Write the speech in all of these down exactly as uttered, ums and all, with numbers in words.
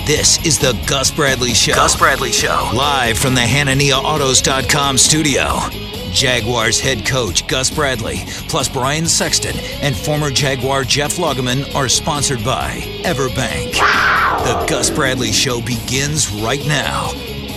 This is the Gus Bradley Show. Gus Bradley Show. Live from the Hanania Autos dot com studio. Jaguars head coach Gus Bradley, plus Brian Sexton and former Jaguar Jeff Lageman are sponsored by Everbank. The Gus Bradley Show begins right now.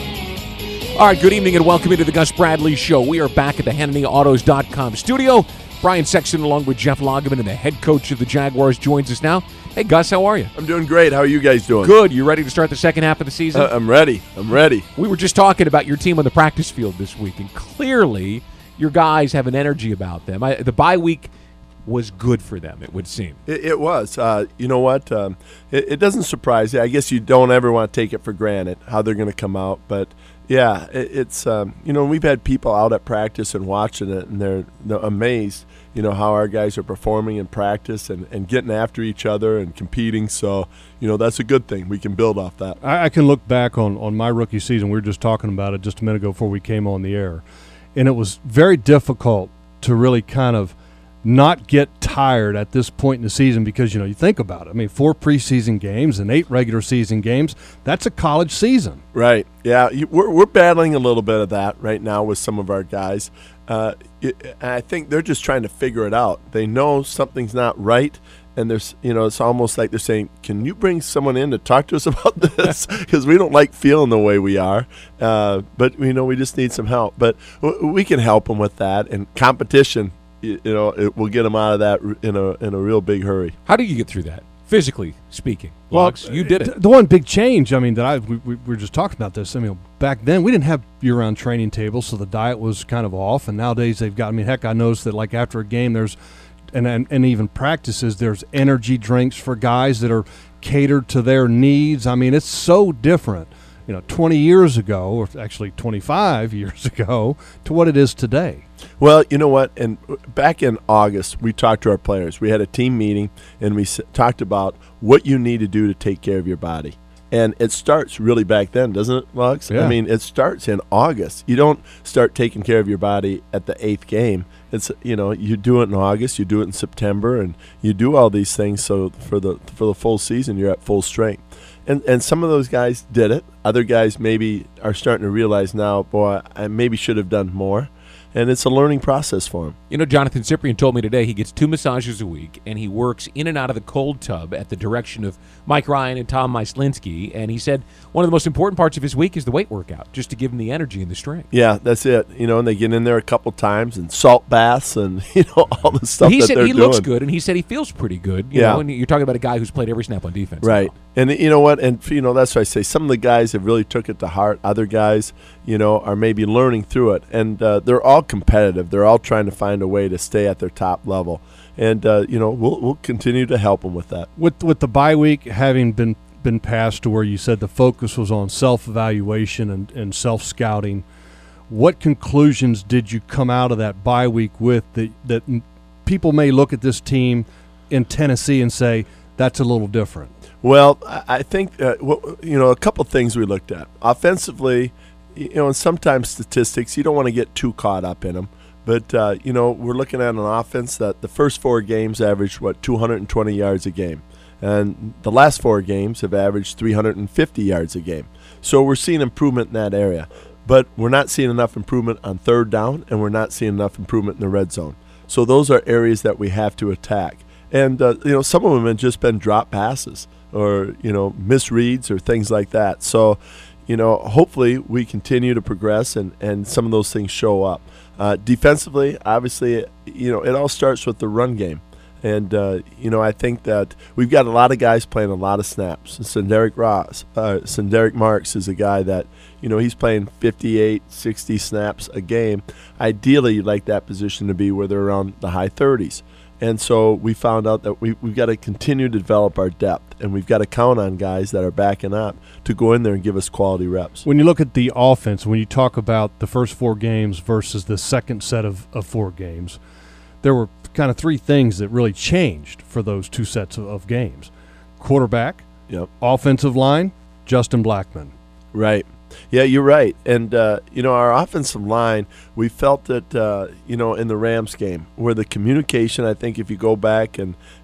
All right, good evening and welcome into the Gus Bradley Show. We are back at the Hanania Autos dot com studio. Brian Sexton along with Jeff Lageman and the head coach of the Jaguars joins us now. Hey, Gus, how are you? I'm doing great. How are you guys doing? Good. You ready to start the second half of the season? Uh, I'm ready. I'm ready. We were just talking about your team on the practice field this week, and clearly your guys have an energy about them. I, the bye week was good for them, it would seem. It, it was. Uh, you know what? Um, it, it doesn't surprise you. I guess you don't ever want to take it for granted how they're going to come out. But, yeah, it, it's, um, you know, we've had people out at practice and watching it, and they're, they're amazed, you know, how our guys are performing in practice and, and getting after each other and competing. So, you know, that's a good thing. We can build off that. I, I can look back on, on my rookie season. We were just talking about it just a minute ago before we came on the air. And it was very difficult to really kind of not get tired at this point in the season because, you know, you think about it. I mean, four preseason games and eight regular season games, that's a college season. Right. Yeah, you, we're, we're battling a little bit of that right now with some of our guys. Uh, it, I think they're just trying to figure it out. They know something's not right. And there's, you know, it's almost like they're saying, can you bring someone in to talk to us about this? Because we don't like feeling the way we are. Uh, but, you know, we just need some help. But w- we can help them with that. And competition, you, you know, it will get them out of that in a in a real big hurry. How do you get through that, physically speaking? Well, Lugs, you did it. The one big change, I mean, that I we, we were just talking about this. I mean, back then we didn't have year-round training tables, so the diet was kind of off. And nowadays they've got, I mean, heck, I noticed that, like, after a game there's – And, and and even practices, there's energy drinks for guys that are catered to their needs. I mean, it's so different, you know, twenty years ago, or actually twenty-five years ago, to what it is today. Well, you know what? And back in August, we talked to our players. We had a team meeting, and we s- talked about what you need to do to take care of your body. And it starts really back then, doesn't it, Lugs? Yeah. I mean, it starts in August. You don't start taking care of your body at the eighth game. It's, you know, you do it in August, you do it in September, and you do all these things so for the for the full season you're at full strength. And and some of those guys did it. Other guys maybe are starting to realize now, boy, I maybe should have done more. And it's a learning process for him. You know, Jonathan Cyprian told me today he gets two massages a week, and he works in and out of the cold tub at the direction of Mike Ryan and Tom Myslinski. And he said one of the most important parts of his week is the weight workout, just to give him the energy and the strength. Yeah, that's it. You know, and they get in there a couple times and salt baths and, you know, all the stuff he that said they're he doing. looks good, and he said he feels pretty good. You Yeah. know, and you're talking about a guy who's played every snap on defense. Right. now. And you know what? And, you know, that's why I say some of the guys have really took it to heart. Other guys, you know, are maybe learning through it. And uh, they're all competitive. They're all trying to find a way to stay at their top level. And, uh, you know, we'll we'll continue to help them with that. With with the bye week having been, been passed to where you said the focus was on self-evaluation and, and self-scouting, what conclusions did you come out of that bye week with that, that m- people may look at this team in Tennessee and say, that's a little different? Well, I I think, uh, well, you know, a couple things we looked at. Offensively, you know, and sometimes statistics, you don't want to get too caught up in them. But, uh, you know, we're looking at an offense that the first four games averaged, what, two hundred twenty yards a game. And the last four games have averaged three hundred fifty yards a game. So we're seeing improvement in that area. But we're not seeing enough improvement on third down, and we're not seeing enough improvement in the red zone. So those are areas that we have to attack. And, uh, you know, some of them have just been drop passes or, you know, misreads or things like that. So, you know, hopefully we continue to progress and, and some of those things show up. Uh, defensively, obviously, you know, it all starts with the run game. And, uh, you know, I think that we've got a lot of guys playing a lot of snaps. Senderick Ross, uh, Senderick Marks is a guy that, you know, he's playing fifty-eight, sixty snaps a game. Ideally, you'd like that position to be where they're around the high thirties. And so we found out that we, we've got to continue to develop our depth, and we've got to count on guys that are backing up to go in there and give us quality reps. When you look at the offense, when you talk about the first four games versus the second set of, of four games, there were kind of three things that really changed for those two sets of, of games. Quarterback, yep. Offensive line, Justin Blackmon. Right. Yeah, you're right. And, uh, you know, our offensive line, we felt that, uh, you know, in the Rams game, where the communication, I think if you go back and,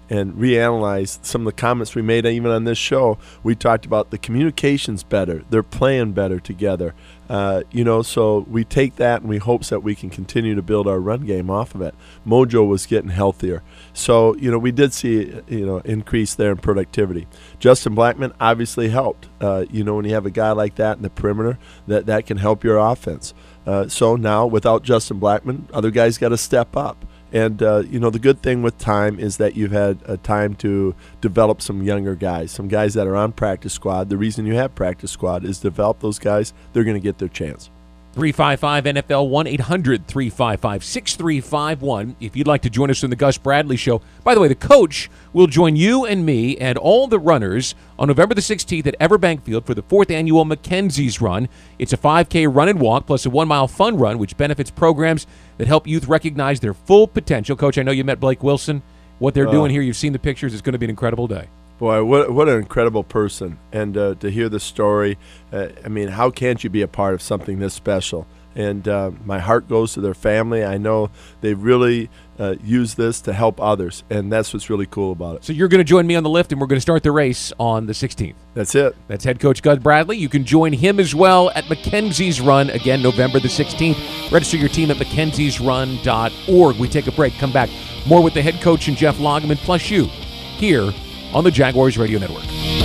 and reanalyze some of the comments we made even on this show. We talked about the communication's better. They're playing better together. Uh, you know, so we take that and we hope that we can continue to build our run game off of it. Mojo was getting healthier. So, you know, we did see, you know, increase there in productivity. Justin Blackmon obviously helped. Uh, you know, when you have a guy like that in the perimeter, that, that can help your offense. Uh, so now, without Justin Blackmon, other guys got to step up. And, uh, you know, the good thing with time is that you've had a time to develop some younger guys, some guys that are on practice squad. The reason you have practice squad is develop those guys. They're going to get their chance. three five five N F L, one eight hundred three five five six three five one. If you'd like to join us on the Gus Bradley Show. By the way, the coach will join you and me and all the runners on November the sixteenth at Everbank Field for the fourth annual Mackenzie's Run. It's a five K run and walk plus a one-mile fun run, which benefits programs that help youth recognize their full potential. Coach, I know you met Blake Wilson. What they're Uh, doing here, you've seen the pictures. It's going to be an incredible day. Boy, what what an incredible person. And uh, to hear the story, uh, I mean, how can't you be a part of something this special? And uh, my heart goes to their family. I know they really uh, use this to help others, and that's what's really cool about it. So you're going to join me on the lift, and we're going to start the race on the sixteenth. That's it. That's head coach Gus Bradley. You can join him as well at Mackenzie's Run, again, November the sixteenth. Register your team at mackenzies run dot org. We take a break, come back. More with the head coach and Jeff Lageman, plus you, here on the Jaguars Radio Network.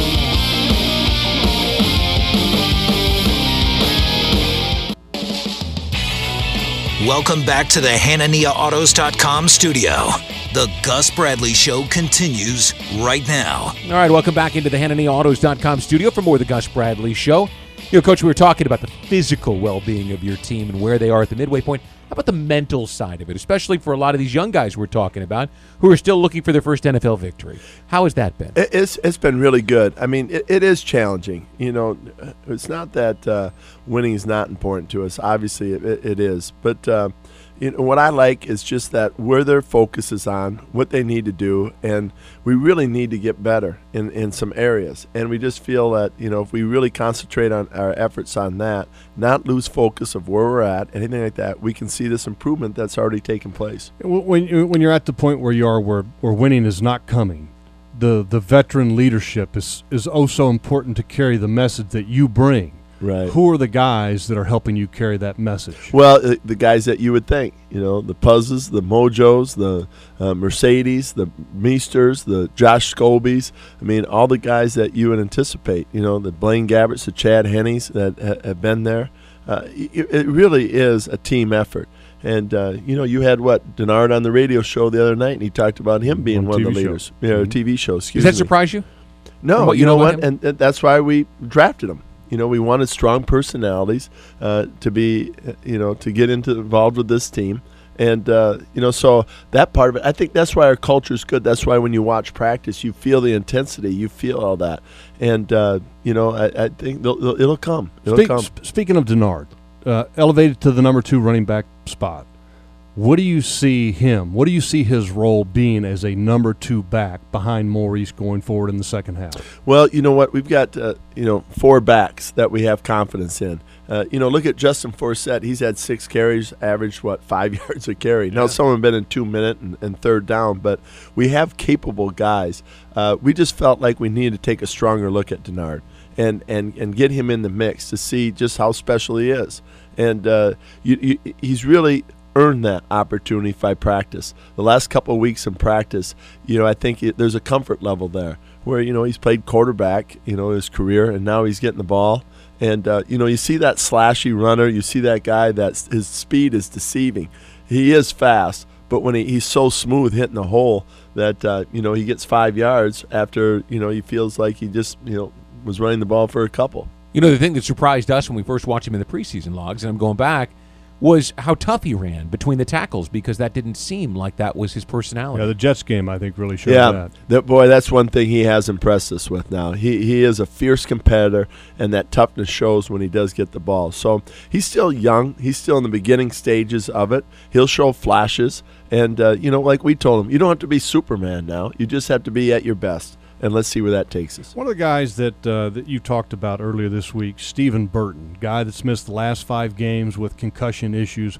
Welcome back to the Hanania Autos dot com studio. The Gus Bradley Show continues right now. All right, welcome back into the Hanania Autos dot com studio for more of the Gus Bradley Show. You know, Coach, we were talking about the physical well-being of your team and where they are at the midway point. How about the mental side of it, especially for a lot of these young guys we're talking about who are still looking for their first N F L victory? How has that been? It- It's it's been really good. I mean, it, it is challenging. You know, it's not that uh, winning is not important to us. Obviously, it, it is. But uh, you know, what I like is just that where their focus is on, what they need to do, and we really need to get better in, in some areas. And we just feel that, you know, if we really concentrate on our efforts on that, not lose focus of where we're at, anything like that, we can see this improvement that's already taken place. When you- when you're at the point where you are, where where winning is not coming, the the veteran leadership is is oh so important to carry the message that you bring. Right. Who are the guys that are helping you carry that message? Well, uh, the guys that you would think, you know, the Puzzes, the Mojos, the uh, Mercedes, the Meisters, the Josh Scobys. I mean, all the guys that you would anticipate, you know, the Blaine Gabberts, the Chad Henneys that ha- have been there. Uh, it, it really is a team effort. And, uh, you know, you had, what, Denard on the radio show the other night, and he talked about him being On one T V of the show. leaders. Yeah, Mhm. T V show, excuse Does that me. surprise you? No, From what you, you know, know about what? him? And, and that's why we drafted him. You know, we wanted strong personalities uh, to be, uh, you know, to get into involved with this team. And, uh, you know, so that part of it, I think that's why our culture is good. That's why when you watch practice, you feel the intensity, you feel all that. And, uh, you know, I, I think they'll, they'll, it'll come. It'll Speak, come. sp- speaking of Denard, uh, elevated to the number two running back spot, what do you see him? What do you see his role being as a number two back behind Maurice going forward in the second half? Well, you know what? We've got, uh, you know, four backs that we have confidence in. Uh, you know, look at Justin Forsett. He's had six carries, averaged, what, five yards a carry. Now, some have been in two minute and, and third down, but we have capable guys. Uh, we just felt like we needed to take a stronger look at Denard and, and, and get him in the mix to see just how special he is. And uh, you, you, he's really earned that opportunity by practice. The last couple of weeks in practice, you know, I think it, there's a comfort level there where, you know, he's played quarterback, you know, his career, and now he's getting the ball. And, uh, you know, you see that slashy runner. You see that guy that his speed is deceiving. He is fast, but when he, he's so smooth hitting the hole that, uh, you know, he gets five yards after, you know, he feels like he just, you know, was running the ball for a couple. You know, the thing that surprised us when we first watched him in the preseason logs, and I'm going back, was how tough he ran between the tackles, because that didn't seem like that was his personality. Yeah, the Jets game, I think, really showed Yeah, that. that boy, that's one thing he has impressed us with now. He he is a fierce competitor, and that toughness shows when he does get the ball. So he's still young. He's still in the beginning stages of it. He'll show flashes. And, uh, you know, like we told him, you don't have to be Superman now. You just have to be at your best. And let's see where that takes us. One of the guys that uh, that you talked about earlier this week, Stephen Burton, guy that's missed the last five games with concussion issues.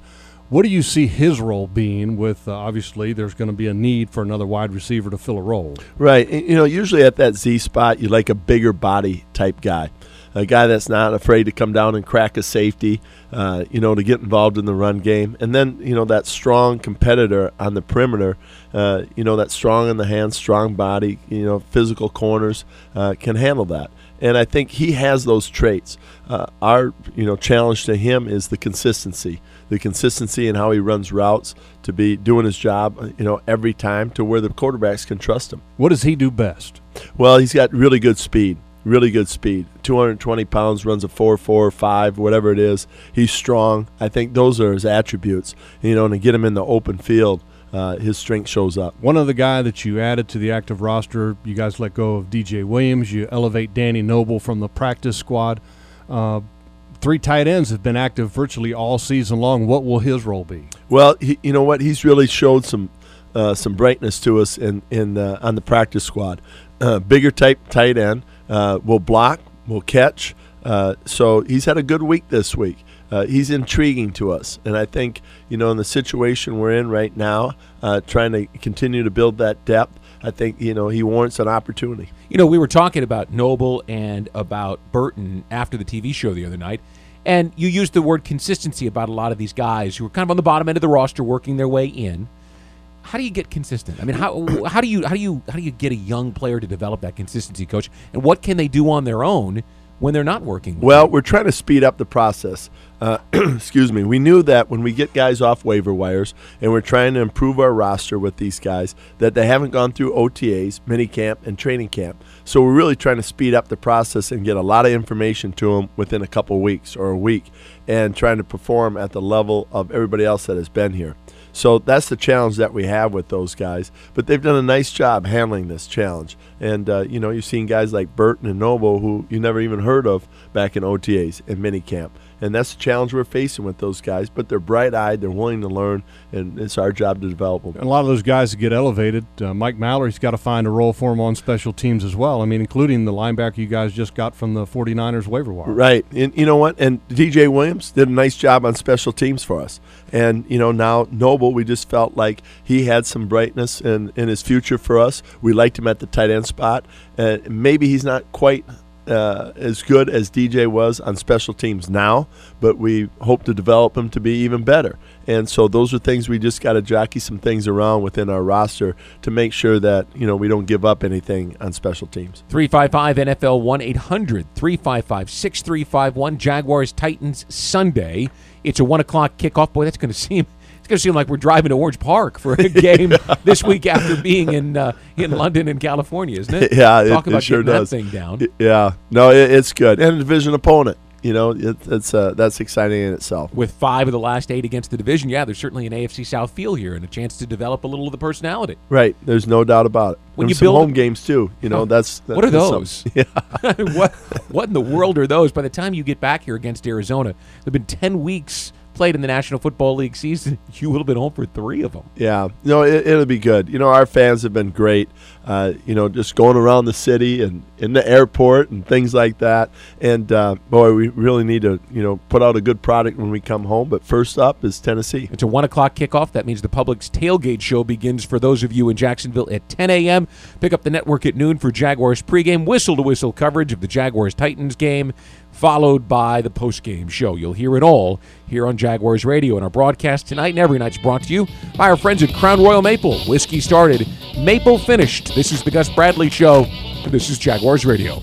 What do you see his role being with, uh, obviously, there's going to be a need for another wide receiver to fill a role? Right. And, you know, usually at that Z spot, you like a bigger body type guy, a guy that's not afraid to come down and crack a safety, uh, you know, to get involved in the run game. And then, you know, that strong competitor on the perimeter, uh, you know, that strong in the hands, strong body, you know, physical corners uh, can handle that. And I think he has those traits. Uh, our, you know, challenge to him is the consistency, the consistency in how he runs routes, to be doing his job, you know, every time to where the quarterbacks can trust him. What does he do best? Well, he's got really good speed, really good speed. two hundred twenty pounds, runs a four four, five, whatever it is. He's strong. I think those are his attributes, you know, and to get him in the open field, Uh, his strength shows up. One other guy that you added to the active roster, you guys let go of D J Williams. You elevate Danny Noble from the practice squad. Uh, three tight ends have been active virtually all season long. What will his role be? Well, he, you know what? He's really showed some uh, some brightness to us in, in uh, on the practice squad. Uh, bigger type tight end. Uh, will block, will catch. Uh, so he's had a good week this week. Uh, he's intriguing to us, and I think, you know, in the situation we're in right now, uh, trying to continue to build that depth, I think, you know, he warrants an opportunity. You know, we were talking about Noble and about Burton after the T V show the other night, and you used the word consistency about a lot of these guys who are kind of on the bottom end of the roster working their way in. How do you get consistent? I mean, how how do you how do you how do you get a young player to develop that consistency, Coach? And what can they do on their own when they're not working? Well, we're trying to speed up the process. Uh, excuse me. We knew that when we get guys off waiver wires and we're trying to improve our roster with these guys, that they haven't gone through O T As, minicamp, and training camp. So we're really trying to speed up the process and get a lot of information to them within a couple weeks or a week, and trying to perform at the level of everybody else that has been here. So that's the challenge that we have with those guys. But they've done a nice job handling this challenge. And, uh, you know, you've seen guys like Burton and Noble who you never even heard of back in O T As and minicamp. And that's the challenge we're facing with those guys. But they're bright-eyed, they're willing to learn, and it's our job to develop them. And a lot of those guys that get elevated, uh, Mike Mallory's got to find a role for him on special teams as well. I mean, including the linebacker you guys just got from the forty-niners waiver wire. Right. And you know what? And D J Williams did a nice job on special teams for us. And, you know, now Noble, we just felt like he had some brightness in, in his future for us. We liked him at the tight end spot. Uh, maybe he's not quite uh, as good as D J was on special teams now, but we hope to develop him to be even better. And so those are things we just got to jockey some things around within our roster to make sure that, you know, we don't give up anything on special teams. three five five N F L one eight hundred three five five six three five one. Jaguars Titans Sunday. It's a one o'clock kickoff. Boy, that's going to seem it's going to seem like we're driving to Orange Park for a game this week after being in uh, in London and California, isn't it? Yeah, Talk it, about it sure getting does. that thing down. Yeah, no, it, it's good, and a division opponent. You know, it, it's uh, that's exciting in itself. With five of the last eight against the division, yeah, there's certainly an A F C South feel here and a chance to develop a little of the personality. Right, there's no doubt about it. When There's you some build home games too. You know, that's, that's what are that's those? something. Yeah. what what in the world are those? By the time you get back here against Arizona, there've been ten weeks played in the National Football League season. You will have been home for three of them. Yeah, no, it, it'll be good. You know, our fans have been great. Uh, you know, just going around the city and in the airport and things like that. And uh, boy, we really need to, you know, put out a good product when we come home. But first up is Tennessee. It's a one o'clock kickoff. That means the Publix tailgate show begins for those of you in Jacksonville at ten a.m. Pick up the network at noon for Jaguars pregame, whistle-to-whistle coverage of the Jaguars-Titans game, followed by the postgame show. You'll hear it all here on Jaguars Radio. And our broadcast tonight and every night is brought to you by our friends at Crown Royal Maple. Whiskey started, maple finished. This is the Gus Bradley Show, and this is Jaguars Radio.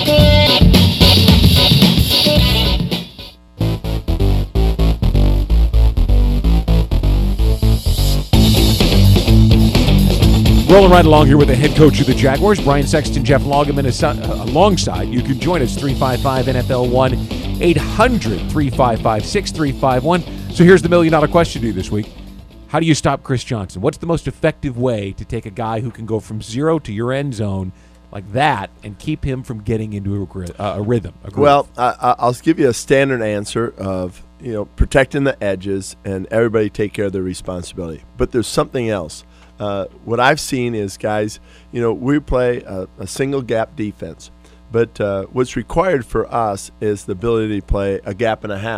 Rolling right along here with the head coach of the Jaguars, Brian Sexton, Jeff Loggeman, uh, alongside. You can join us, three five five N F L one eight hundred three five five six three five one. So here's the million-dollar question to you this week. How do you stop Chris Johnson? What's the most effective way to take a guy who can go from zero to your end zone like that and keep him from getting into a, uh, a rhythm? A well, I, I'll give you a standard answer of, you know, protecting the edges and everybody take care of their responsibility. But there's something else. Uh, what I've seen is, guys, you know, we play a, a single gap defense. But uh, what's required for us is the ability to play a gap and a half.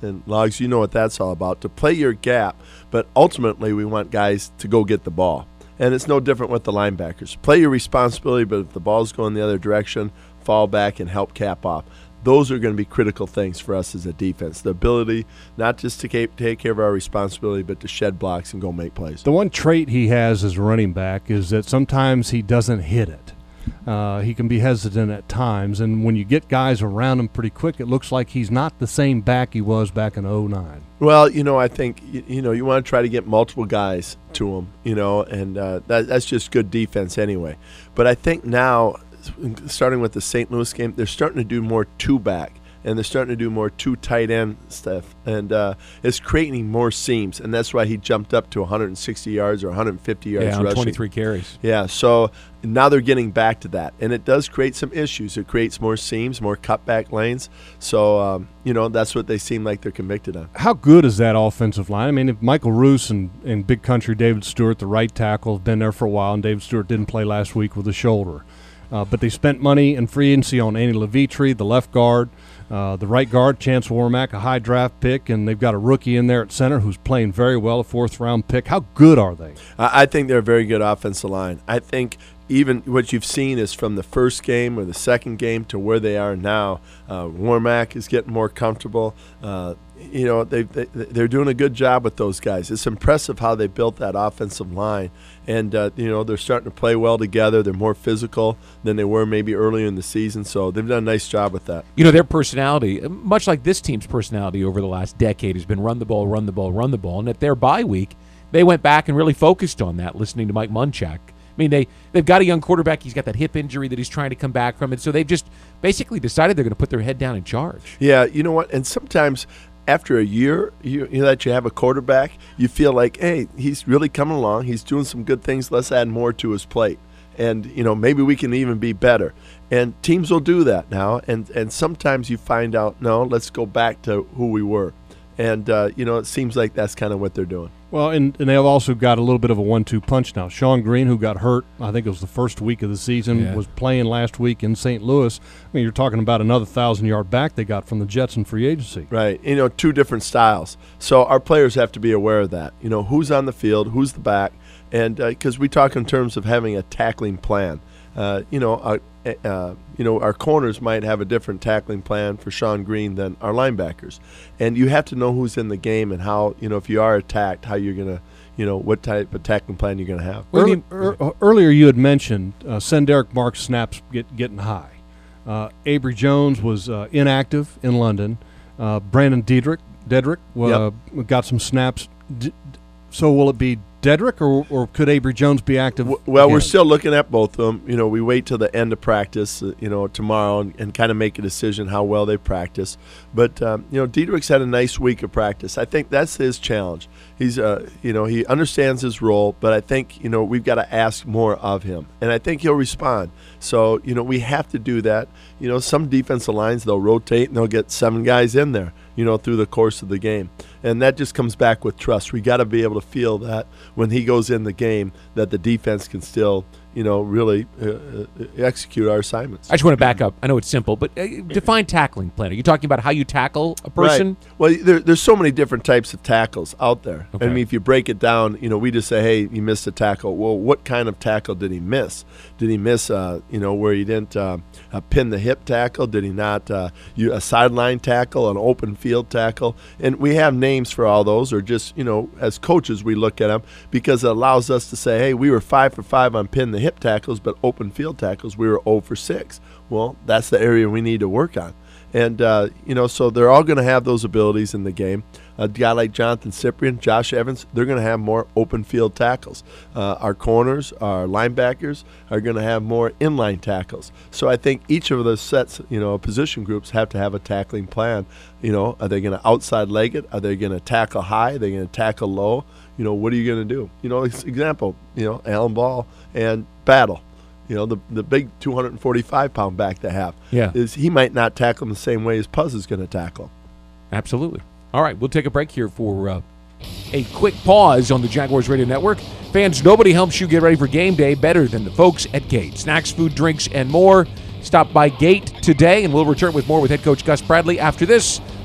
and Logs, you know what that's all about, to play your gap, but ultimately we want guys to go get the ball. And it's no different with the linebackers. Play your responsibility, but if the ball's going the other direction, fall back and help cap off. Those are going to be critical things for us as a defense. The ability not just to take care of our responsibility, but to shed blocks and go make plays. The one trait he has as a running back is that sometimes he doesn't hit it. Uh, he can be hesitant at times, and when you get guys around him pretty quick, it looks like he's not the same back he was back in oh nine. Well, you know, I think, you, you know, you want to try to get multiple guys to him, you know, and uh, that, that's just good defense anyway. But I think now, starting with the Saint Louis game, they're starting to do more two-back, and they're starting to do more two tight end stuff, and uh, it's creating more seams, and that's why he jumped up to one hundred sixty yards or one hundred fifty yards yeah, on rushing. twenty-three carries. Yeah, so now they're getting back to that, and it does create some issues. It creates more seams, more cutback lanes, so um, you know, that's what they seem like they're convicted on. How good is that offensive line? I mean, if Michael Roos and, and Big Country David Stewart, the right tackle, have been there for a while, and David Stewart didn't play last week with a shoulder. Uh, but they spent money in free agency on Andy Levitri, the left guard, uh, the right guard, Chance Warmack, a high draft pick, and they've got a rookie in there at center who's playing very well, a fourth-round pick. How good are they? I think they're a very good offensive line. I think even what you've seen is from the first game or the second game to where they are now, uh, Warmack is getting more comfortable. Uh, you know, they, they, they're doing a good job with those guys. It's impressive how they built that offensive line. And, uh, you know, they're starting to play well together. They're more physical than they were maybe earlier in the season. So they've done a nice job with that. You know, their personality, much like this team's personality over the last decade, has been run the ball, run the ball, run the ball. And at their bye week, they went back and really focused on that, listening to Mike Munchak. I mean, they, they've got a young quarterback. He's got that hip injury that he's trying to come back from. And so they've just basically decided they're going to put their head down and charge. Yeah, you know what? And sometimes after a year you, you know, that you have a quarterback, you feel like, hey, he's really coming along. He's doing some good things. Let's add more to his plate. And, you know, maybe we can even be better. And teams will do that now. And, and sometimes you find out, no, let's go back to who we were. And, uh, you know, it seems like that's kind of what they're doing. Well, and, and they've also got a little bit of a one two punch now. Sean Green, who got hurt, I think it was the first week of the season, yeah. was playing last week in Saint Louis. I mean, you're talking about another one thousand-yard back they got from the Jets in free agency. Right. You know, two different styles. So our players have to be aware of that. You know, who's on the field, who's the back, and because uh, we talk in terms of having a tackling plan. Uh, you know, uh, uh, you know, our corners might have a different tackling plan for Sean Green than our linebackers, and you have to know who's in the game and how, you know, if you are attacked, how you're gonna, you know, what type of tackling plan you're gonna have. Early, er, earlier, you had mentioned uh, Senderick Mark's snaps get, getting high. Uh, Avery Jones was uh, inactive in London. Uh, Brandon Dedrick, Dedrick uh, yep. got some snaps. D- so will it be Dedrick, or, or could Avery Jones be active? Well, again? We're still looking at both of them. You know, we wait till the end of practice, uh, you know, tomorrow and, and kind of make a decision how well they practice. But, um, you know, Dedrick's had a nice week of practice. I think that's his challenge. He's, uh, you know, he understands his role, but I think, you know, we've got to ask more of him. And I think he'll respond. So, you know, we have to do that. You know, some defensive lines, they'll rotate and they'll get seven guys in there, you know, through the course of the game. And that just comes back with trust. We got to be able to feel that when he goes in the game, that the defense can still, you know, really uh, execute our assignments. I just want to back up. I know it's simple, but uh, define tackling plan. Are you talking about how you tackle a person? Right. Well, there, there's so many different types of tackles out there. Okay. I mean, if you break it down, you know, we just say, hey, you missed a tackle. Well, what kind of tackle did he miss? Did he miss, uh, you know, where he didn't uh, uh, pin the hip tackle? Did he not uh, you, a sideline tackle, an open field tackle? And we have names for all those, or just, you know, as coaches, we look at them because it allows us to say, hey, we were five for five on pin the hip tackles, but open field tackles, we were zero for six. Well, that's the area we need to work on. And, uh, you know, so they're all going to have those abilities in the game. A guy like Jonathan Cyprian, Josh Evans, they're going to have more open field tackles. Uh, our corners, our linebackers are going to have more inline tackles. So I think each of those sets, you know, position groups have to have a tackling plan. You know, are they going to outside leg it? Are they going to tackle high? Are they going to tackle low? You know, what are you going to do? You know, example, you know, Alan Ball and Battle. You know, the the big two hundred forty-five pound back they have. Yeah. Is he might not tackle him the same way as Puzz is going to tackle. Absolutely. All right, we'll take a break here for uh, a quick pause on the Jaguars Radio Network. Fans, nobody helps you get ready for game day better than the folks at Gate. Snacks, food, drinks, and more. Stop by Gate today, and we'll return with more with head coach Gus Bradley after this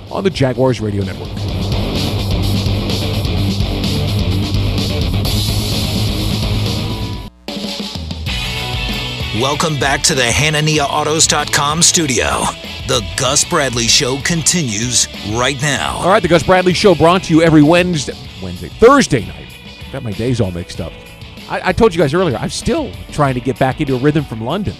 on the Jaguars Radio Network. Welcome back to the Hanania Autos dot com studio. The Gus Bradley Show continues right now. All right, the Gus Bradley Show brought to you every Wednesday, Wednesday, Thursday night. Got my days all mixed up. I, I told you guys earlier, I'm still trying to get back into a rhythm from London.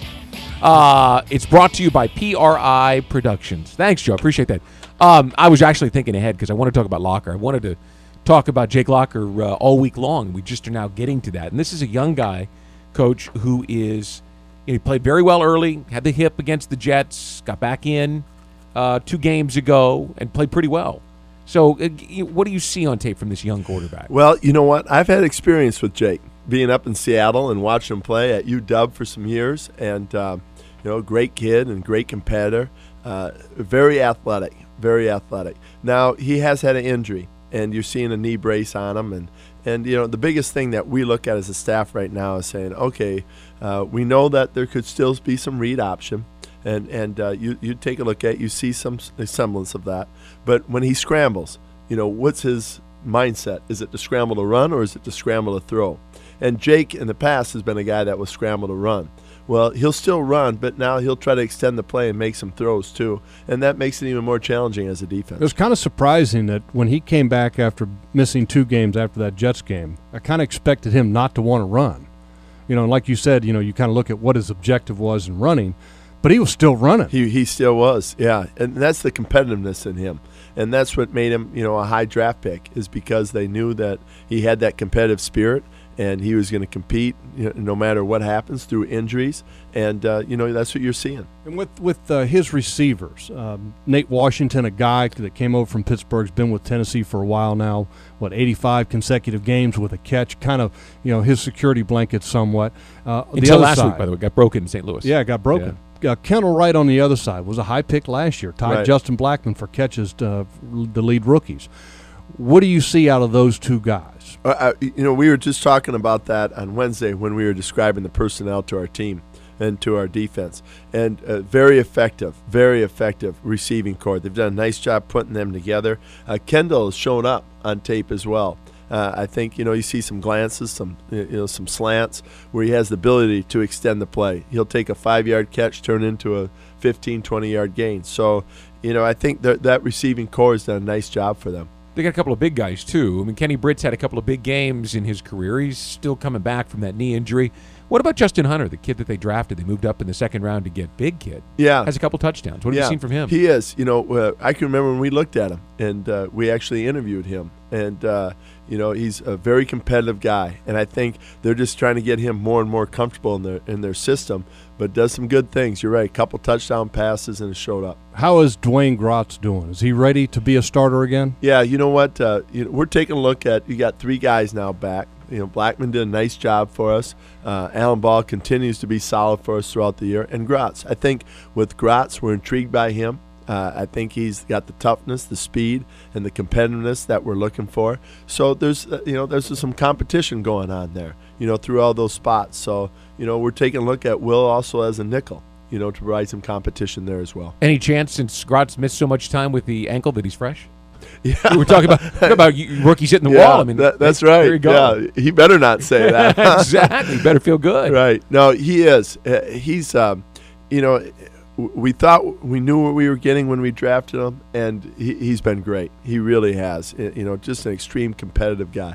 Uh, it's brought to you by P R I Productions. Thanks, Joe. Appreciate that. Um, I was actually thinking ahead because I want to talk about Locker. I wanted to talk about Jake Locker uh, all week long. We just are now getting to that. And this is a young guy, Coach, who is... He played very well early, had the hip against the Jets, got back in uh, two games ago, and played pretty well. So uh, what do you see on tape from this young quarterback? Well, you know what? I've had experience with Jake, being up in Seattle and watching him play at U W for some years. And, uh, you know, great kid and great competitor. Uh, very athletic, very athletic. Now, he has had an injury, and you're seeing a knee brace on him. And, and you know, the biggest thing that we look at as a staff right now is saying, okay, Uh, we know that there could still be some read option, and and uh, you you take a look at, you see some semblance of that. But when he scrambles, you know, what's his mindset? Is it to scramble to run, or is it to scramble to throw? And Jake in the past has been a guy that was scramble to run. Well, he'll still run, but now he'll try to extend the play and make some throws too, and that makes it even more challenging as a defense. It was kind of surprising that when he came back after missing two games after that Jets game, I kind of expected him not to want to run. You know, like you said, you know, you kind of look at what his objective was in running, but he was still running. He he still was, yeah. And that's the competitiveness in him. And that's what made him, you know, a high draft pick, is because they knew that he had that competitive spirit and he was going to compete, you know, no matter what happens through injuries. And, uh, you know, that's what you're seeing. And with, with uh, his receivers, um, Nate Washington, a guy that came over from Pittsburgh, has been with Tennessee for a while now, what, eighty-five consecutive games with a catch, kind of, you know, his security blanket somewhat. Uh, the Until other last side, week, by the way, got broken in Saint Louis. Yeah, it got broken. Uh, Kendall Wright on the other side was a high pick last year, tied Right. Justin Blackman for catches, to, the lead rookies. What do you see out of those two guys? Uh, uh, you know, we were just talking about that on Wednesday when we were describing the personnel to our team and to our defense. And uh, very effective, very effective receiving corps. They've done a nice job putting them together. Uh, Kendall has shown up on tape as well. Uh, I think, you know, you see some glances, some you know, some slants where he has the ability to extend the play. He'll take a five-yard catch, turn into a fifteen, twenty-yard gain. So, you know, I think that that receiving corps has done a nice job for them. They got a couple of big guys, too. I mean, Kenny Britt's had a couple of big games in his career. He's still coming back from that knee injury. What about Justin Hunter, the kid that they drafted? They moved up in the second round to get big kid. Yeah. Has a couple touchdowns. What have yeah, you seen from him? He is. You know, uh, I can remember when we looked at him, and uh, we actually interviewed him. And, uh, you know, he's a very competitive guy. And I think they're just trying to get him more and more comfortable in their in their system, but does some good things. You're right. A couple touchdown passes and it showed up. How is Dwayne Grotz doing? Is he ready to be a starter again? Yeah, you know what? Uh, you know, we're taking a look at, you got three guys now back. You know, Blackman did a nice job for us. Uh, Alan Ball continues to be solid for us throughout the year. And Grotz, I think with Grotz, we're intrigued by him. Uh, I think he's got the toughness, the speed, and the competitiveness that we're looking for. So there's, uh, you know, there's some competition going on there, you know, through all those spots. So, you know, we're taking a look at Will also as a nickel, you know, to provide some competition there as well. Any chance, since Grotz missed so much time with the ankle, that he's fresh? Yeah. We were talking about talking about you- rookies hitting the Yeah, wall. I mean, that, that's there right. you go. Yeah, he better not say that. Exactly. Better feel good. Right. No, he is. Uh, he's, um, you know, we thought we knew what we were getting when we drafted him, and he, he's been great. He really has. You know, just an extreme competitive guy.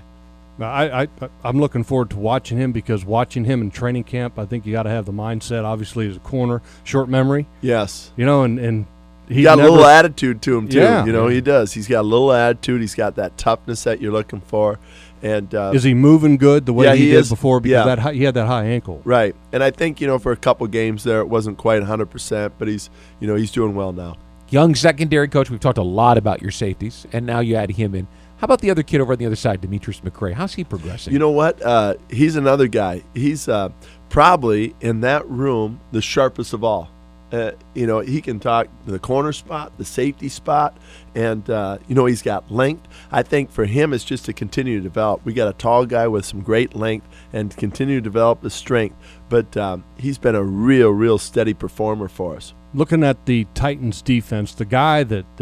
I, I, I'm looking forward to watching him, because watching him in training camp, I think you got to have the mindset, obviously, as a corner, short memory, Yes. you know, and, and He he's got never, a little attitude to him, too. Yeah. You know, he does. He's got a little attitude. He's got that toughness that you're looking for. And uh, Is he moving good the way Yeah, he, he did is. before? Because Yeah. that high, he had that high ankle. right. And I think, you know, for a couple games there, it wasn't quite one hundred percent, but he's, you know, he's doing well now. Young secondary coach. We've talked a lot about your safeties, and now you add him in. How about the other kid over on the other side, Demetrius McCray? How's he progressing? You know what? Uh, he's another guy. He's uh, probably, in that room, the sharpest of all. Uh, you know, he can talk the corner spot, the safety spot, and, uh, you know, he's got length. I think for him, it's just to continue to develop. We got a tall guy with some great length and continue to develop the strength. But um, he's been a real, real steady performer for us. Looking at the Titans defense, the guy that, that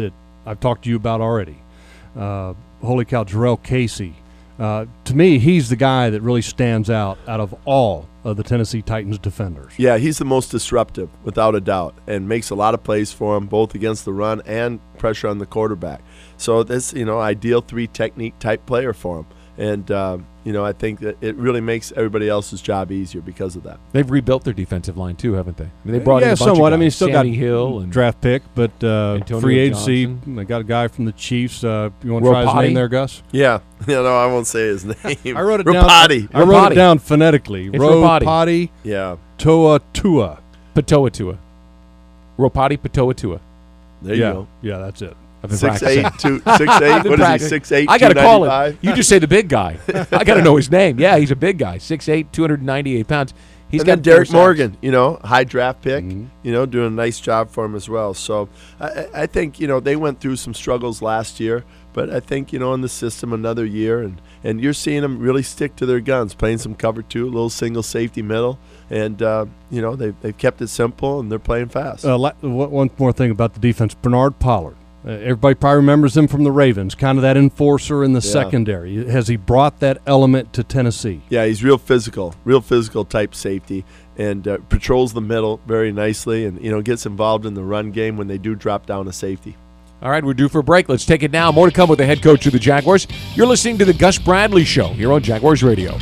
I've talked to you about already. Uh, holy cow, Jarrell Casey. Uh, to me, he's the guy that really stands out out of all of the Tennessee Titans defenders. Yeah, he's the most disruptive, without a doubt, and makes a lot of plays for him, both against the run and pressure on the quarterback. So this, you know, ideal three technique type player for him. And, um, you know, I think that it really makes everybody else's job easier because of that. They've rebuilt their defensive line too, haven't they? I mean, they brought yeah, in a bunch somewhat. Of guys. I mean, still Sammy got Hill and draft pick, but uh, Antonio free agency. Johnson. They got a guy from the Chiefs. Uh, you want to try his Ropati? name there, Gus? Yeah. You know, I won't say his name. I wrote it Ropati. down. I wrote Ropati. it down phonetically. It's Ropati. Ropati Yeah. Toa Tua. Patoa-Tua. Ropati Patoa-Tua. There yeah, you go. yeah, that's it. I've been Six practicing. eight, two, six eight. I've been What is he? practicing. Six eight. I got to call it. You just say the big guy. I got to know his name. Yeah, he's a big guy. six eight, two hundred ninety-eight pounds. He's and got then Derek four sacks. Morgan, you know, high draft pick, Mhm. you know, doing a nice job for him as well. So I, I think, you know, they went through some struggles last year, but I think, you know, in the system another year, and, and you're seeing them really stick to their guns, playing some cover two, a little single safety middle, and, uh, you know, they've, they've kept it simple, and they're playing fast. Uh, la- one more thing about the defense. Bernard Pollard. Uh, everybody probably remembers him from the Ravens, kind of that enforcer in the Yeah. secondary. Has he brought that element to Tennessee? Yeah, he's real physical, real physical type safety, and uh, patrols the middle very nicely, and, you know, gets involved in the run game when they do drop down a safety. All right, we're due for a break. Let's take it now. More to come with the head coach of the Jaguars. You're listening to the Gus Bradley Show here on Jaguars Radio.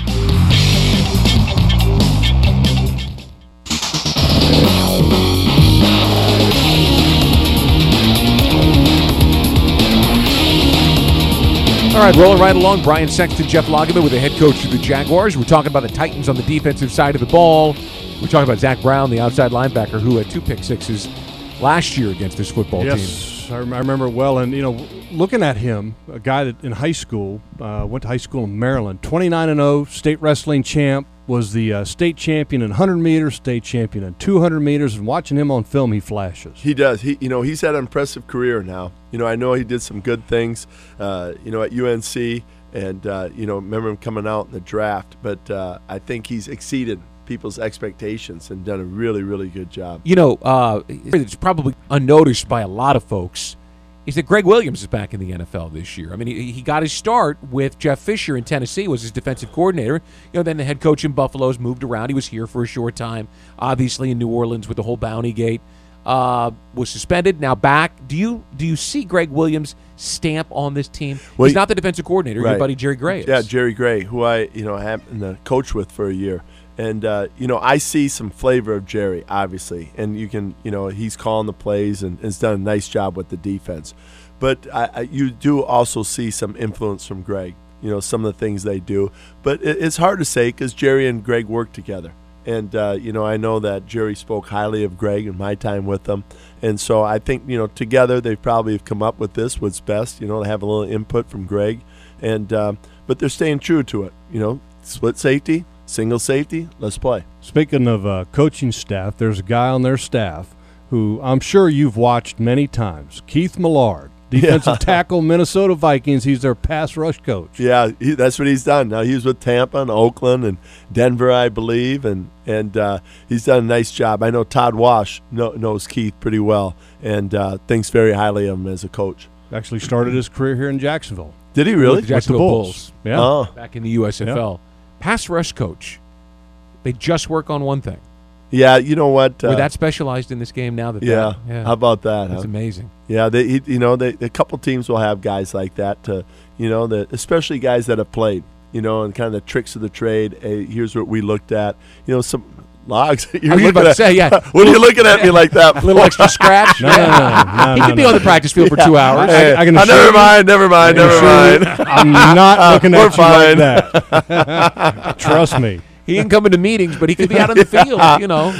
All right, rolling right along. Brian Sexton, Jeff Lageman with the head coach of the Jaguars. We're talking about the Titans on the defensive side of the ball. We're talking about Zach Brown, the outside linebacker, who had two pick sixes last year against this football team. Yes, I rem- I remember it well. And, you know, looking at him, a guy that in high school, uh, went to high school in Maryland, twenty-nine and oh, state wrestling champ, was the uh, state champion in one hundred meters, state champion in two hundred meters, and watching him on film, he flashes. He does. He, you know, he's had an impressive career now. You know, I know he did some good things, uh, you know, at U N C, and uh, you know, remember him coming out in the draft. But uh, I think he's exceeded people's expectations and done a really, really good job. You know, uh, it's probably unnoticed by a lot of folks is that Greg Williams is back in the N F L this year. I mean, he, he got his start with Jeff Fisher in Tennessee, was his defensive coordinator. You know, then the head coach in Buffalo's moved around. He was here for a short time, obviously in New Orleans with the whole Bounty Gate. Uh, was suspended, now back. Do you do you see Greg Williams' stamp on this team? Well, He's not the defensive coordinator. right. Your buddy Jerry Gray is. Yeah, Jerry Gray, who I, you know, happened to coach with for a year. And, uh, you know, I see some flavor of Jerry, obviously. And you can, you know, he's calling the plays and has done a nice job with the defense. But I, I, you do also see some influence from Greg, you know, some of the things they do. But it, it's hard to say because Jerry and Greg work together. And, uh, you know, I know that Jerry spoke highly of Greg in my time with them. And so I think, you know, together they probably have come up with this, what's best. You know, they have a little input from Greg. and uh, But they're staying true to it. You know, split safety, single safety, let's play. Speaking of uh, coaching staff, there's a guy on their staff who I'm sure you've watched many times, Keith Millard. Defensive Yeah. tackle, Minnesota Vikings. He's their pass rush coach. Yeah, he, that's what he's done. Now he's with Tampa and Oakland and Denver, I believe, and and uh, he's done a nice job. I know Todd Wash know, knows Keith pretty well and uh, thinks very highly of him as a coach. Actually started his career here in Jacksonville. Did he With really? the Jacksonville Bulls. Bulls. Yeah. Oh, Back in the U S F L. Pass rush coach. They just work on one thing. yeah. You know what? Uh, We're that specialized in this game now that yeah. that, yeah. How about that? That's Huh? amazing. Yeah, they, he, you know, they, a couple teams will have guys like that. To, you know, that especially guys that have played. You know, and kind of the tricks of the trade. Hey, here's what we looked at. You know, some logs. You're I was looking about to at, say, yeah. What are you looking at me like that? A little extra scratch. No, no, no, no, He no, could be no. on the practice field for two hours. Hey, I can uh, assure never you- mind. Never mind. I can Never assure mind. you, I'm not looking We're at you like that. Trust me. He can come into meetings, but he could be out on the field, you know.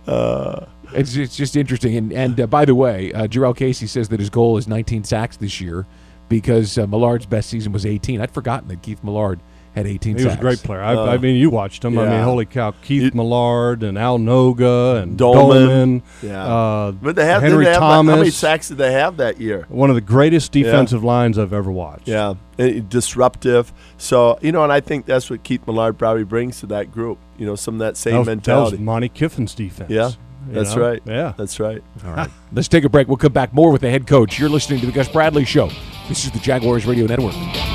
It's, it's just interesting. And, and uh, by the way, uh, Jarrell Casey says that his goal is nineteen sacks this year because uh, Millard's best season was eighteen. I'd forgotten that Keith Millard had eighteen He sacks. was a great player. I, Uh, I mean, you watched him. I mean, yeah. holy cow. Keith You- Millard and Al Noga and Dolman. Dolman. Yeah. Uh, But they have, Henry didn't they have Thomas. How many sacks did they have that year? One of the greatest defensive lines I've ever watched. Yeah, and disruptive. So, you know, and I think that's what Keith Millard probably brings to that group. You know, some of that same That was, that was mentality. Monty Kiffin's defense. Yeah. you That's know? right. Yeah. That's right. All right. Let's take a break. We'll come back more with the head coach. You're listening to the Gus Bradley Show. This is the Jaguars Radio Network.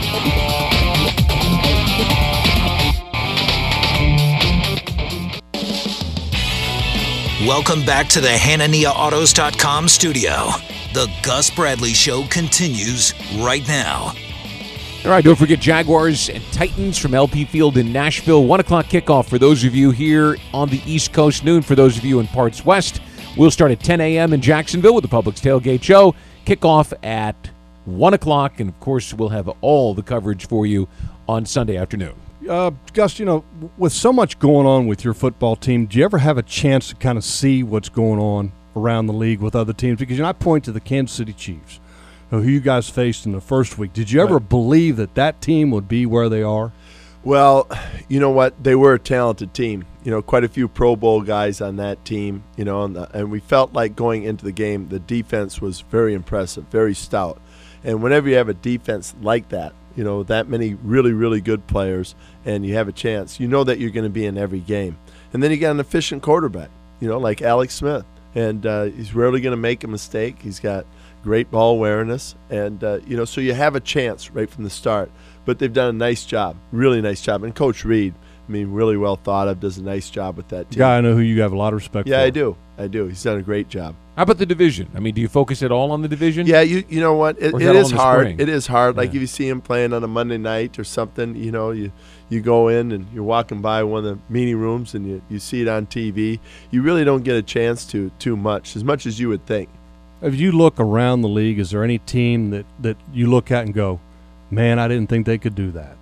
Welcome back to the Hanania Autos dot com studio. The Gus Bradley Show continues right now. All right, don't forget Jaguars and Titans from L P Field in Nashville. one o'clock kickoff for those of you here on the East Coast, noon for those of you in parts west. We'll start at ten a.m. in Jacksonville with the Publix Tailgate Show. Kickoff at one o'clock, and, of course, we'll have all the coverage for you on Sunday afternoon. Uh, Gus, you know, with so much going on with your football team, do you ever have a chance to kind of see what's going on around the league with other teams? Because, you know, I point to the Kansas City Chiefs, who you guys faced in the first week. Did you ever Right. believe that that team would be where they are? Well, you know what? They were a talented team. You know, quite a few Pro Bowl guys on that team, you know, and, the, and we felt like going into the game, the defense was very impressive, very stout. And whenever you have a defense like that, you know, that many really, really good players, and you have a chance, you know that you're going to be in every game. And then you got an efficient quarterback, you know, like Alex Smith. And uh, he's rarely going to make a mistake. He's got great ball awareness. And, uh, you know, so you have a chance right from the start. But they've done a nice job, really nice job. And Coach Reed, I mean, really well thought of, does a nice job with that team. Guy I know who you have a lot of respect Yeah, for. I do. I do. He's done a great job. How about the division? I mean, do you focus at all on the division? Yeah, you you know what? It, Or is it that all is in the hard. spring? It is hard. Like Yeah. if you see him playing on a Monday night or something, you know, you you go in and you're walking by one of the meeting rooms and you, you see it on T V. You really don't get a chance to too much, as much as you would think. If you look around the league, is there any team that, that you look at and go, man, I didn't think they could do that?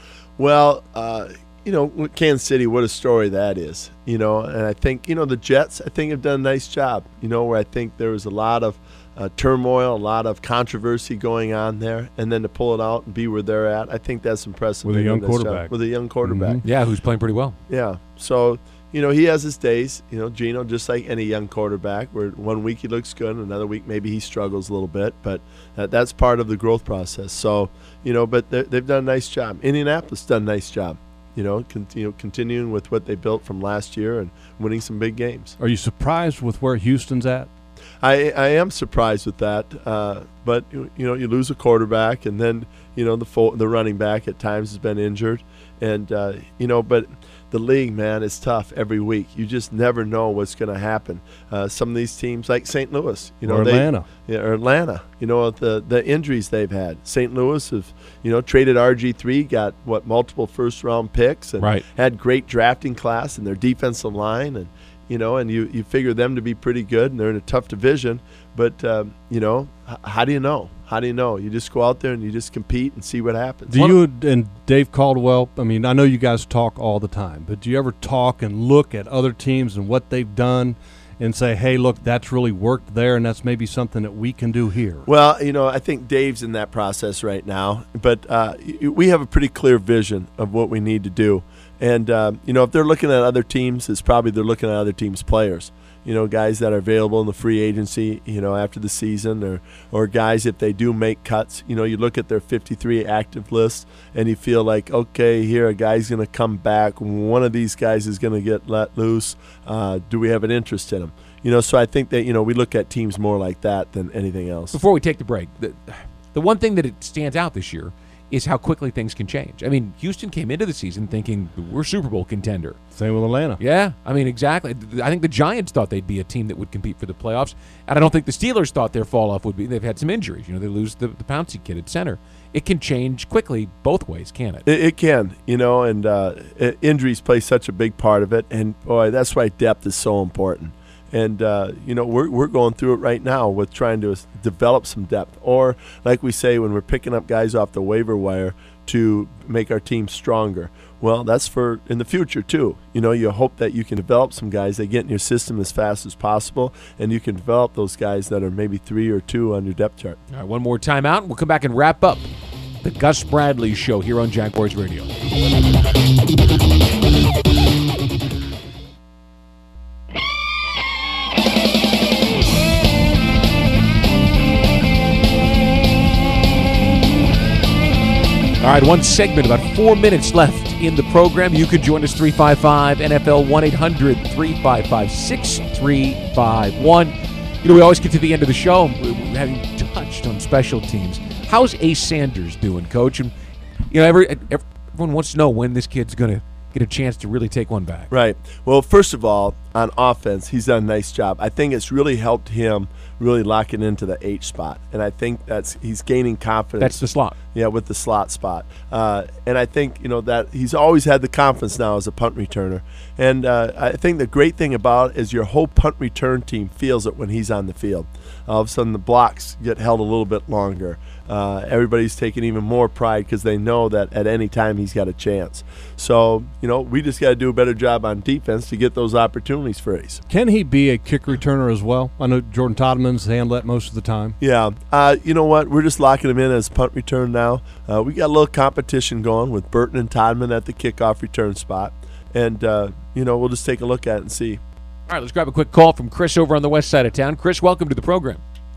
Well, uh, you know, with Kansas City, what a story that is. You know, and I think, you know, the Jets, I think, have done a nice job, you know, where I think there was a lot of uh, turmoil, a lot of controversy going on there, and then to pull it out and be where they're at, I think that's impressive. With a They young did nice job. quarterback. With a young quarterback. Mhm. Yeah, who's playing pretty well. Yeah. So, you know, he has his days, you know, Geno, just like any young quarterback, where one week he looks good, another week maybe he struggles a little bit, but that, that's part of the growth process. So, you know, but they've done a nice job. Indianapolis done a nice job, you know, con- you know, continuing with what they built from last year and winning some big games. Are you surprised with where Houston's at? I, I am surprised with that, uh, but you you know you lose a quarterback, and then you know the fo- the running back at times has been injured, and uh, you know but the league, man, is tough every week. You just never know what's going to happen. Uh, some of these teams, like Saint Louis, you know, Or they- Atlanta. yeah, or Atlanta, you know the the injuries they've had. Saint Louis have you know traded R G three, got what multiple first round picks, and Right. had great drafting class in their defensive line, and you know, and you, you figure them to be pretty good, and they're in a tough division. But, um, you know, h- how do you know? How do you know? You just go out there and you just compete and see what happens. Do you and Dave Caldwell, I mean, I know you guys talk all the time, but do you ever talk and look at other teams and what they've done and say, hey, look, that's really worked there, and that's maybe something that we can do here? Well, you know, I think Dave's in that process right now. But uh, y- we have a pretty clear vision of what we need to do. And, um, you know, if they're looking at other teams, it's probably they're looking at other teams' players. You know, guys that are available in the free agency, you know, after the season, or, or guys, if they do make cuts, you know, you look at their fifty-three active list and you feel like, okay, here a guy's going to come back. One of these guys is going to get let loose. Uh, do we have an interest in him? You know, so I think that, you know, we look at teams more like that than anything else. Before we take the break, the, the one thing that it stands out this year is how quickly things can change. I mean, Houston came into the season thinking we're Super Bowl contender. Same with Atlanta. Yeah, I mean, exactly. I think the Giants thought they'd be a team that would compete for the playoffs, and I don't think the Steelers thought their fall-off would be. They've had some injuries. You know, they lose the, the Pouncey kid at center. It can change quickly both ways, can it? It, it can, you know, and uh, i- injuries play such a big part of it. And, boy, that's why depth is so important. And, uh, you know, we're, we're going through it right now with trying to s- develop some depth. Or, like we say, when we're picking up guys off the waiver wire to make our team stronger. Well, that's for in the future, too. You know, you hope that you can develop some guys that get in your system as fast as possible, and you can develop those guys that are maybe three or two on your depth chart. All right, one more timeout, and we'll come back and wrap up the Gus Bradley Show here on Jaguars Radio. All right, one segment, about four minutes left in the program. You could join us, three five five N F L, one eight hundred three five five six three five one. You know, we always get to the end of the show, and we haven't even touched on special teams. How's Ace Sanders doing, Coach? And, you know, every, everyone wants to know when this kid's going to get a chance to really take one back. Right. Well, first of all, on offense, he's done a nice job. I think it's really helped him really lock it into the H spot, and I think that's he's gaining confidence. That's the slot. Yeah, with the slot spot. Uh, and I think, you know, that he's always had the confidence now as a punt returner. And uh, I think the great thing about it is your whole punt return team feels it when he's on the field. All of a sudden the blocks get held a little bit longer. Uh, everybody's taking even more pride because they know that at any time he's got a chance. So, you know, we just got to do a better job on defense to get those opportunities for Ace. Can he be a kick returner as well? I know Jordan Todman's handled that most of the time. Yeah. Uh, you know what? We're just locking him in as punt return now. Uh, we got a little competition going with Burton and Todman at the kickoff return spot. And, uh, you know, we'll just take a look at it and see. All right, let's grab a quick call from Chris over on the west side of town. Chris, welcome to the program.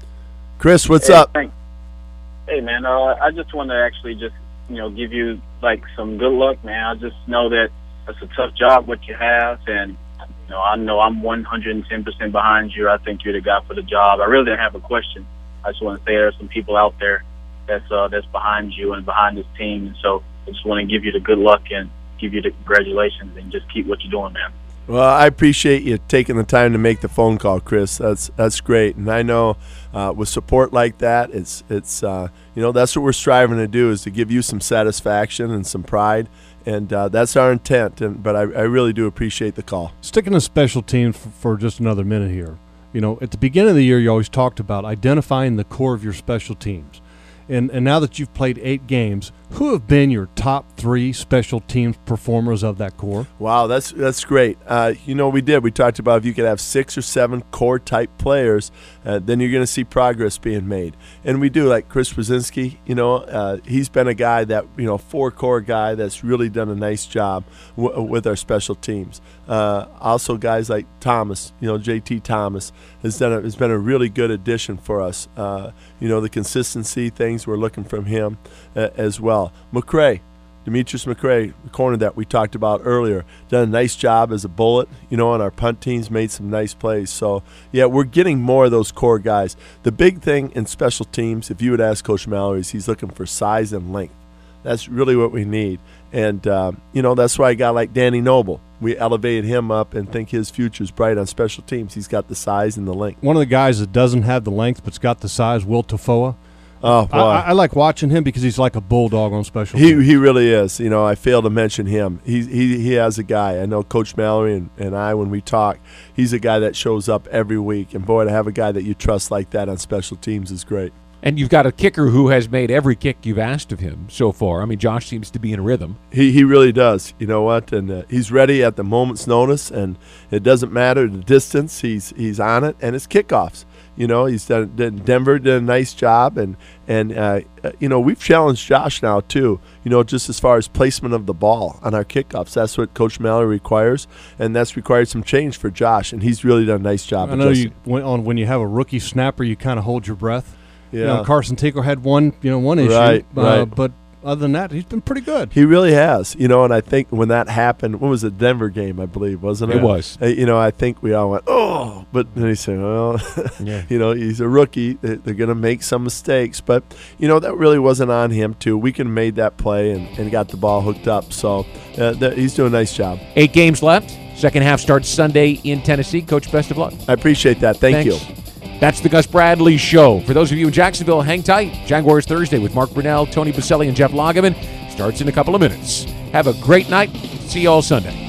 Chris, what's hey, up? Thanks. Hey, man, uh, I just want to actually just, you know, give you, like, some good luck, man. I just know that it's a tough job what you have, and, you know, I know I'm one hundred ten percent behind you. I think you're the guy for the job. I really didn't have a question. I just want to say there are some people out there that's uh, that's behind you and behind this team, and so I just want to give you the good luck and give you the congratulations and just keep what you're doing, man. Well, I appreciate you taking the time to make the phone call, Chris. That's that's great, and I know uh, with support like that, it's it's uh, you know that's what we're striving to do is to give you some satisfaction and some pride, and uh, that's our intent. And but I, I really do appreciate the call. Sticking to special teams for, for just another minute here. You know, at the beginning of the year, you always talked about identifying the core of your special teams. And and now that you've played eight games, who have been your top three special teams performers of that core? Wow, that's that's great. Uh, you know, we did. We talked about if you could have six or seven core-type players, uh, then you're going to see progress being made. And we do, like Chris Brzezinski, you know, uh, he's been a guy that, you know, four-core guy that's really done a nice job w- with our special teams. Uh, also, guys like Thomas, you know, J T Thomas has done a, has been a really good addition for us. Uh, you know, the consistency things we're looking from him uh, as well. McCray, Demetrius McCray, the corner that we talked about earlier, done a nice job as a bullet, you know, and our punt teams made some nice plays. So, yeah, we're getting more of those core guys. The big thing in special teams, if you would ask Coach Mallory, is he's looking for size and length. That's really what we need. And, uh, you know, that's why a guy like Danny Noble, we elevated him up and think his future's bright on special teams. He's got the size and the length. One of the guys that doesn't have the length but's got the size, Will Tafoa. Oh, boy. I, I like watching him because he's like a bulldog on special He teams. he really is. You know, I failed to mention him. He he he has a guy. I know Coach Mallory and, and I, when we talk, he's a guy that shows up every week. And, boy, to have a guy that you trust like that on special teams is great. And you've got a kicker who has made every kick you've asked of him so far. I mean, Josh seems to be in a rhythm. He he really does. You know what? And uh, he's ready at the moment's notice, and it doesn't matter the distance. He's he's on it, and it's kickoffs. You know, he's done, done Denver did a nice job, and and uh, you know we've challenged Josh now too. You know, just as far as placement of the ball on our kickoffs, that's what Coach Mallory requires, and that's required some change for Josh, and he's really done a nice job. I know you when, on when you have a rookie snapper, you kind of hold your breath. Yeah, you know, Carson Tinkle had one, you know, one issue, right, uh, right. but other than that, he's been pretty good. He really has, you know, and I think when that happened, what was it, Denver game, I believe, wasn't it? It was. Uh, you know, I think we all went, oh, but then he said, well, Yeah. you know, he's a rookie. They- They're going to make some mistakes. But, you know, that really wasn't on him, too. We could have made that play and, and got the ball hooked up. So uh, that, he's doing a nice job. Eight games left. Second half starts Sunday in Tennessee. Coach, best of luck. I appreciate that. Thank Thanks. you. That's the Gus Bradley Show. For those of you in Jacksonville, hang tight. Jaguars Thursday with Mark Brunell, Tony Baselli, and Jeff Lageman starts in a couple of minutes. Have a great night. See you all Sunday.